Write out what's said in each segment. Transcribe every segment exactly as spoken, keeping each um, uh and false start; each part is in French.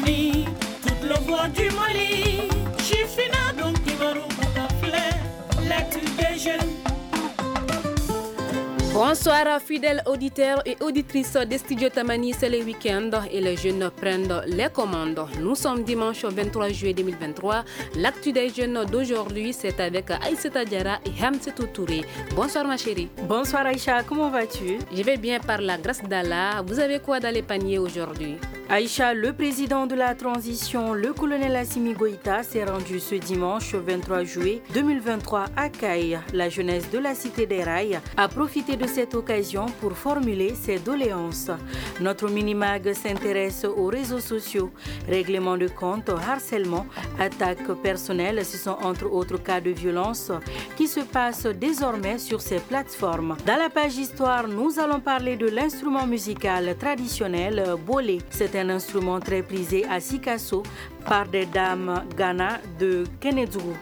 Mauritanie, toute le voix du Mali. Chifina donc Kimaru Bakafle, l'actu des jeunes. Bonsoir fidèles auditeurs et auditrices des studios Tamani, c'est le week-end et les jeunes prennent les commandes. Nous sommes dimanche vingt-trois juillet deux mille vingt-trois. L'actu des jeunes d'aujourd'hui, c'est avec Aïssata Diarra et Hamsetou Touré. Bonsoir ma chérie. Bonsoir Aïcha, comment vas-tu? Je vais bien par la grâce d'Allah. Vous avez quoi dans les paniers aujourd'hui? Aïcha, le président de la transition, le colonel Assimi Goïta, s'est rendu ce dimanche vingt-trois juillet deux mille vingt-trois à Caille. La jeunesse de la cité des rails a profité de cette occasion pour formuler ses doléances. Notre mini-mag s'intéresse aux réseaux sociaux. Règlement de compte, harcèlement, attaques personnelles, ce sont entre autres cas de violence qui se passent désormais sur ces plateformes. Dans la page histoire, nous allons parler de l'instrument musical traditionnel bolé. C'est un instrument très prisé à Sikasso par des dames Ghana de Kenedougou.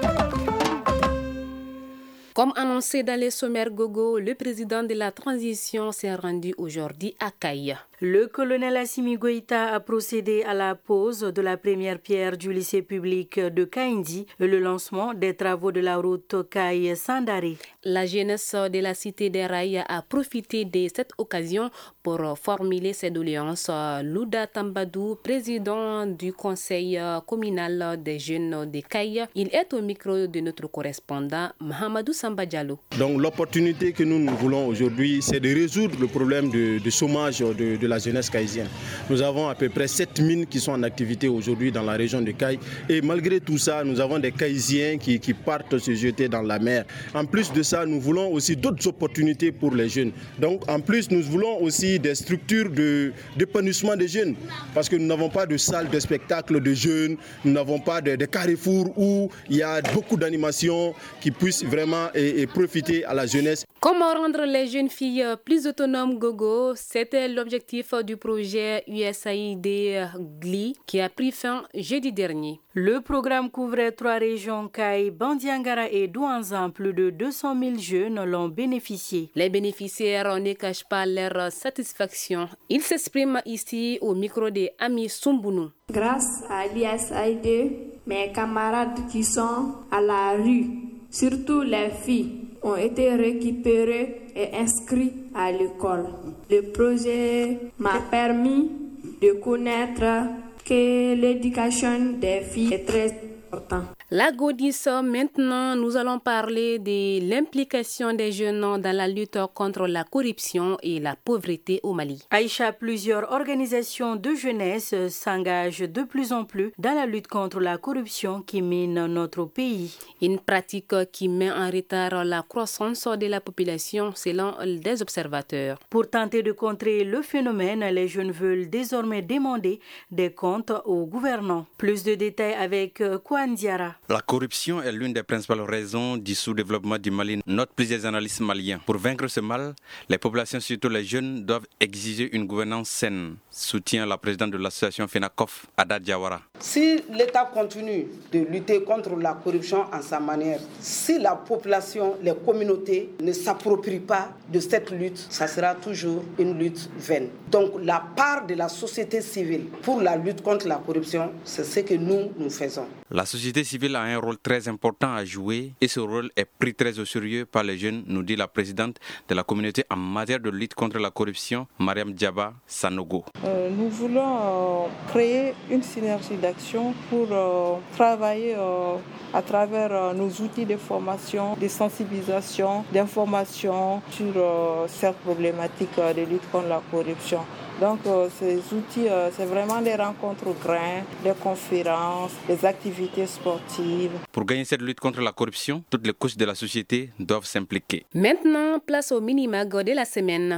Comme annoncé dans les sommaires Gogo, le président de la transition s'est rendu aujourd'hui à Caille. Le colonel Assimi Goïta a procédé à la pose de la première pierre du lycée public de Kaindi et le lancement des travaux de la route Caille-Sandari. La jeunesse de la cité des rails a profité de cette occasion pour formuler ses doléances. Louda Tambadou, président du conseil communal des jeunes de Caille, il est au micro de notre correspondant Mahamadou Samba Diallo. Donc l'opportunité que nous, nous voulons aujourd'hui, c'est de résoudre le problème de, de chômage de, de la jeunesse caïsienne. Nous avons à peu près sept mines qui sont en activité aujourd'hui dans la région de Caille. Et malgré tout ça, nous avons des Caïsiens qui, qui partent se jeter dans la mer. En plus de ça, nous voulons aussi d'autres opportunités pour les jeunes. Donc en plus, nous voulons aussi des structures de, d'épanouissement des jeunes. Parce que nous n'avons pas de salles de spectacle de jeunes, nous n'avons pas de, de carrefours où il y a beaucoup d'animations qui puissent vraiment et, et profiter à la jeunesse. Comment rendre les jeunes filles plus autonomes, Gogo? C'était l'objectif du projet U S A I D G L I qui a pris fin jeudi dernier. Le programme couvrait trois régions, Caille, Bandiangara et Douanzan. Plus de deux cent mille jeunes l'ont bénéficié. Les bénéficiaires ne cachent pas leur satisfaction. Ils s'expriment ici au micro de Ami Sumbounou. Grâce à l'U S A I D, mes camarades qui sont à la rue, surtout les filles, ont été récupérés et inscrits à l'école. Le projet m'a permis de connaître que l'éducation des filles est très importante. La Godis, maintenant, nous allons parler de l'implication des jeunes dans la lutte contre la corruption et la pauvreté au Mali. Aïcha, plusieurs organisations de jeunesse s'engagent de plus en plus dans la lutte contre la corruption qui mine notre pays. Une pratique qui met en retard la croissance de la population selon des observateurs. Pour tenter de contrer le phénomène, les jeunes veulent désormais demander des comptes aux gouvernants. Plus de détails avec Kouan Diarra. La corruption est l'une des principales raisons du sous-développement du Mali, notent plusieurs analystes maliens. Pour vaincre ce mal, les populations, surtout les jeunes, doivent exiger une gouvernance saine, soutient la présidente de l'association FENACOF, Ada Diawara. Si l'État continue de lutter contre la corruption en sa manière, si la population, les communautés ne s'approprient pas de cette lutte, ça sera toujours une lutte vaine. Donc la part de la société civile pour la lutte contre la corruption, c'est ce que nous, nous faisons. La société civile a un rôle très important à jouer et ce rôle est pris très au sérieux par les jeunes, nous dit la présidente de la communauté en matière de lutte contre la corruption, Mariam Diaba Sanogo. Euh, nous voulons euh, créer une synergie d'action pour euh, travailler euh, à travers euh, nos outils de formation, de sensibilisation, d'information sur euh, cette problématique euh, de lutte contre la corruption. Donc euh, ces outils, euh, c'est vraiment des rencontres au grain, des conférences, des activités sportives. Pour gagner cette lutte contre la corruption, toutes les couches de la société doivent s'impliquer. Maintenant, place au mini-mag de la semaine.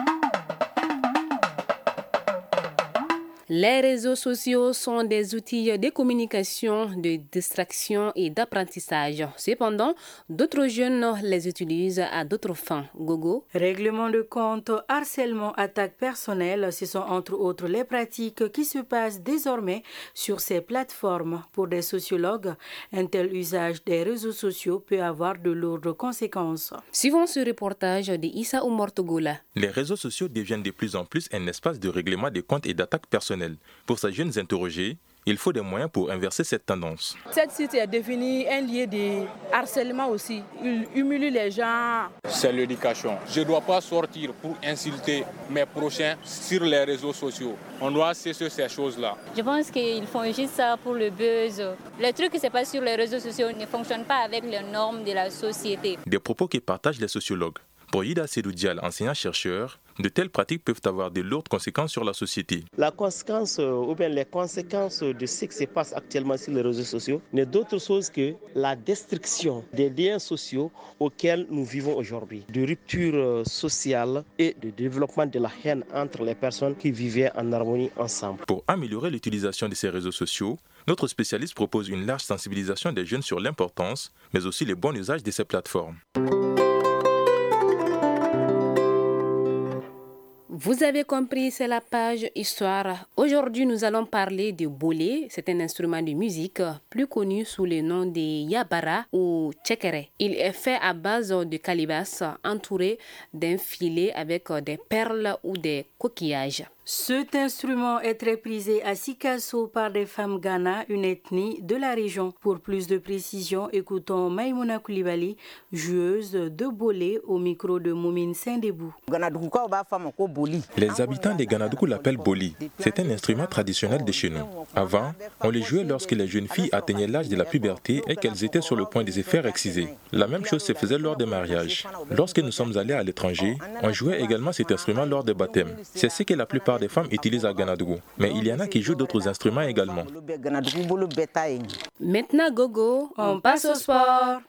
Les réseaux sociaux sont des outils de communication, de distraction et d'apprentissage. Cependant, d'autres jeunes les utilisent à d'autres fins. Gogo. Règlement de compte, harcèlement, attaques personnelles, ce sont entre autres les pratiques qui se passent désormais sur ces plateformes. Pour des sociologues, un tel usage des réseaux sociaux peut avoir de lourdes conséquences. Suivons ce reportage de Issa Oumortogola. Les réseaux sociaux deviennent de plus en plus un espace de règlement des comptes et d'attaques personnelles professionnels. Pour ces jeunes interrogés, il faut des moyens pour inverser cette tendance. Cette site est devenu un lieu de harcèlement aussi. Il humilie les gens. C'est l'éducation. Je ne dois pas sortir pour insulter mes prochains sur les réseaux sociaux. On doit cesser ces choses-là. Je pense qu'ils font juste ça pour le buzz. Les trucs qui se passent sur les réseaux sociaux ne fonctionnent pas avec les normes de la société. Des propos que partagent les sociologues. Pour Yida Sedou Dial, enseignant-chercheur, de telles pratiques peuvent avoir de lourdes conséquences sur la société. La conséquence ou bien les conséquences de ce qui se passe actuellement sur les réseaux sociaux n'est d'autre chose que la destruction des liens sociaux auxquels nous vivons aujourd'hui, de rupture sociale et de développement de la haine entre les personnes qui vivaient en harmonie ensemble. Pour améliorer l'utilisation de ces réseaux sociaux, notre spécialiste propose une large sensibilisation des jeunes sur l'importance, mais aussi le bon usage de ces plateformes. Vous avez compris, c'est la page Histoire. Aujourd'hui, nous allons parler de bolé. C'est un instrument de musique plus connu sous le nom de yabara ou tchekere. Il est fait à base de calebasse entouré d'un filet avec des perles ou des coquillages. Cet instrument est très prisé à Sikasso par des femmes Ghana, une ethnie de la région. Pour plus de précision, écoutons Maïmouna Koulibaly, joueuse de bolé au micro de Moumine Saint-Débou. Les habitants de Ganadougou l'appellent boli. C'est un instrument traditionnel de chez nous. Avant, on les jouait lorsque les jeunes filles atteignaient l'âge de la puberté et qu'elles étaient sur le point de se faire exciser. La même chose se faisait lors des mariages. Lorsque nous sommes allés à l'étranger, on jouait également cet instrument lors des baptêmes. C'est ce que la plupart des femmes utilisent à Ganadougou. Mais il y en a qui jouent d'autres instruments également. Maintenant, Gogo, on passe au sport.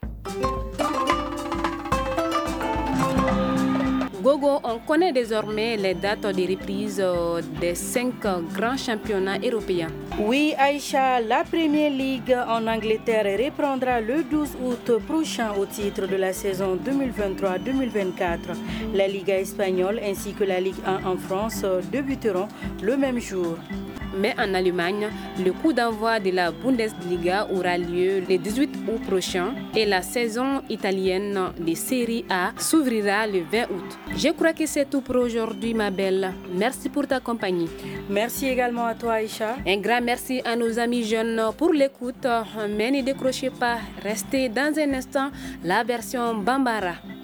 Gogo, on connaît désormais les dates de reprise des cinq grands championnats européens. Oui, Aïcha, la Premier League en Angleterre reprendra le douze août prochain au titre de la saison deux mille vingt-trois deux mille vingt-quatre. La Liga espagnole ainsi que la Ligue un en France débuteront le même jour. Mais en Allemagne, le coup d'envoi de la Bundesliga aura lieu le dix-huit août prochain et la saison italienne de Serie A s'ouvrira le vingt août. Je crois que c'est tout pour aujourd'hui, ma belle. Merci pour ta compagnie. Merci également à toi, Aïcha. Un grand merci à nos amis jeunes pour l'écoute. Mais ne décrochez pas, restez dans un instant la version Bambara.